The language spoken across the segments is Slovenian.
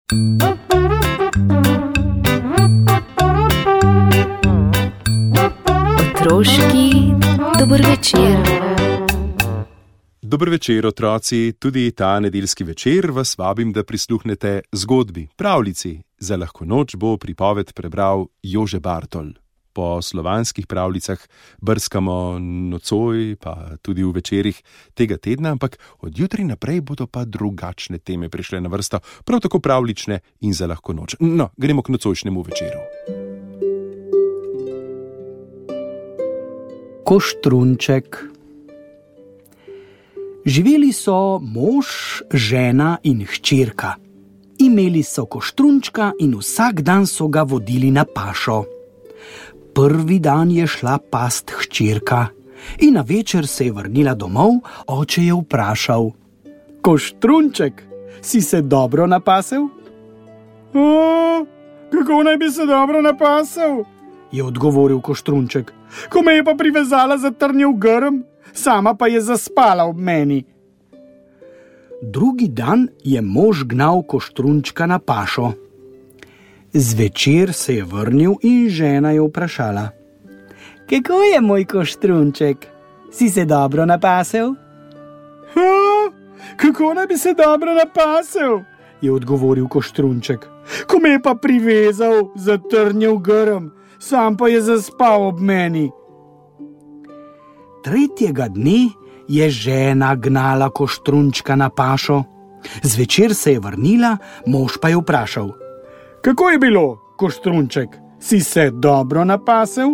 Otroški dober večer. Dober večer, otroci. Tudi ta nedeljski večer vas vabim, da prisluhnete zgodbi, pravljici. Za lahko noč bo pripoved prebral Jože Bartol. Po slovanskih pravljicah brskamo nocoj, pa tudi v večerih tega tedna, ampak od jutri naprej bodo pa drugačne teme prišle na vrsto, prav tako pravljične in za lahko noč. No, gremo k nocojšnjemu večeru. Koštrunček. Živeli so mož, žena in hčerka. Imeli so koštrunčka in vsak dan so ga vodili na pašo. Prvi dan je šla past hčerka in na večer se je vrnila domov, oče je vprašal: Koštrunček, si se dobro napasel? Kako naj bi se dobro napasel? Je odgovoril koštrunček. Ko me je pa privezala za trnjev grm, sama pa je zaspala ob meni. Drugi dan je mož gnal koštrunčka na pašo. Zvečer se je vrnil in žena je vprašala: Kako je moj koštrunček? Si se dobro napasel? Kako naj bi se dobro napasel? Je odgovoril koštrunček. Ko me je pa privezal za trnjev grm, sam pa je zaspal ob meni. Tretjega dne je žena gnala koštrunčka na pašo. Zvečer se je vrnila, mož pa je vprašal: Kako je bilo, koštrunček? Si se dobro napasel?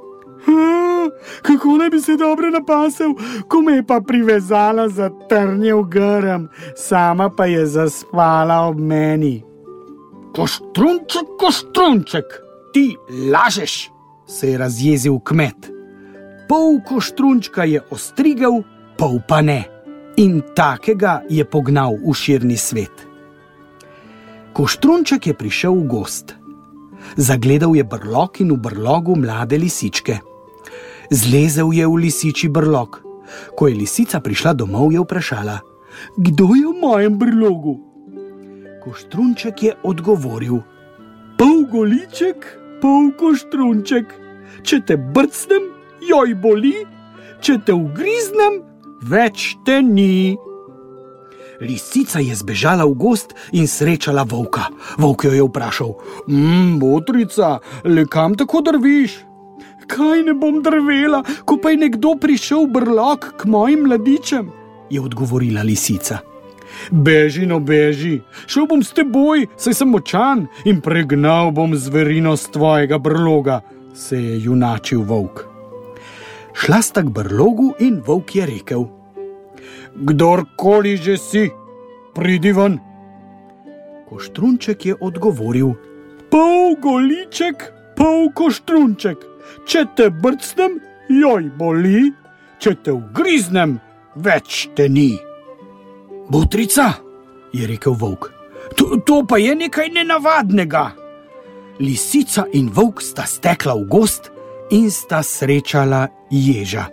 Kako naj bi se dobro napasel, ko me je pa privezala za trnjev grm, sama pa je zaspala ob meni. Koštrunček, koštrunček, ti lažeš, se je razjezil kmet. Pol koštrunčka je ostrigel, pol pa ne. In takega je pognal v širni svet. Koštrunček je prišel v gozd. Zagledal je brlog in v brlogu mlade lisičke. Zlezel je v lisičji brlog. Ko je lisica prišla domov, je vprašala: Kdo je v mojem brlogu? Koštrunček je odgovoril: Pol goliček, pol koštrunček. Če te brcnem, joj boli, če te ugriznem, več te ni. Lisica je zbežala v gozd in srečala volka. Volk jo je vprašal: Botrica, le kam tako drviš? Kaj ne bom drvela, ko pa je nekdo prišel v brlog k mojim mladičem? Je odgovorila lisica. Beži, no beži, šel bom s teboj, saj sem močan, in pregnal bom zverino z tvojega brloga, se je junačil volk. Šla sta k brlogu in volk je rekel: Kdorkoli že si, pridi ven. Koštrunček je odgovoril: Pol goliček, pol koštrunček. Če te brcnem, joj boli, če te ugriznem, več te ni. Botrica, je rekel volk, to pa je nekaj nenavadnega. Lisica in volk sta stekla v gozd in sta srečala ježa.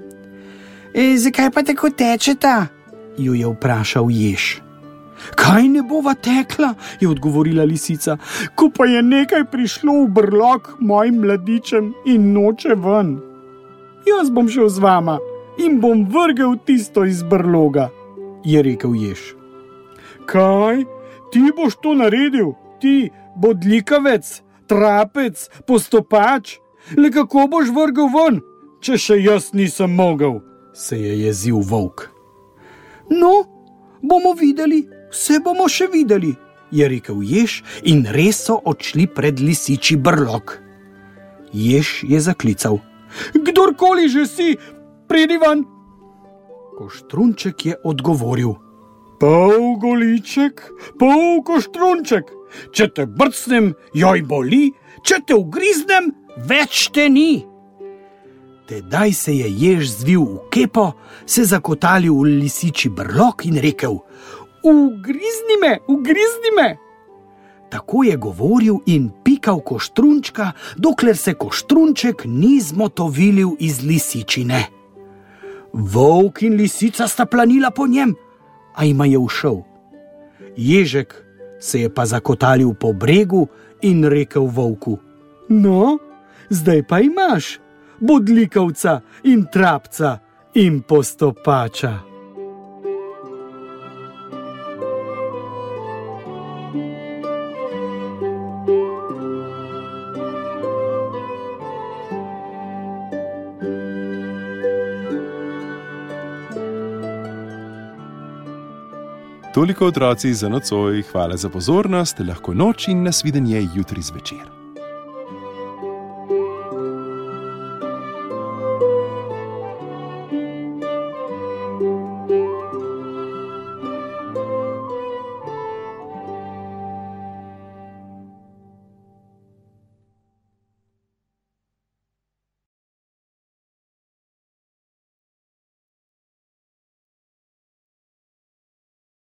Zakaj pa tako tečeta? Ju je vprašal jež. Kaj ne bova tekla, je odgovorila lisica, ko pa je nekaj prišlo v brlog mojim mladičem in noče ven. Jaz bom šel z vama in bom vrgel tisto iz brloga, je rekel jež. Kaj? Ti boš to naredil? Ti, bodljikavec, trapec, postopač? Le kako boš vrgel ven, če še jaz nisem mogel? Se je jezil volk. No, bomo videli, vse bomo še videli, je rekel jež in res so odšli pred lisičji brlog. Jež je zaklical: Kdorkoli že si, pridi ven. Koštrunček je odgovoril: Pol goliček, pol koštrunček. Če te brcnem, joj boli, če te ugriznem, več te ni. Tedaj se je jež zvil v kepo, se zakotalil v lisičji brlog in rekel: Ugrizni me, ugrizni me. Tako je govoril in pikal koštrunčka, dokler se koštrunček ni zmotovilil iz lisičine. Volk in lisica sta planila po njem, a jima je ušel. Ježek se je pa zakotalil po bregu in rekel volku: No, zdaj pa imaš bodljikavca in trapca in postopača. Toliko otroci za nocoj, hvala za pozornost, lahko noč in nasvidenje jutri zvečer.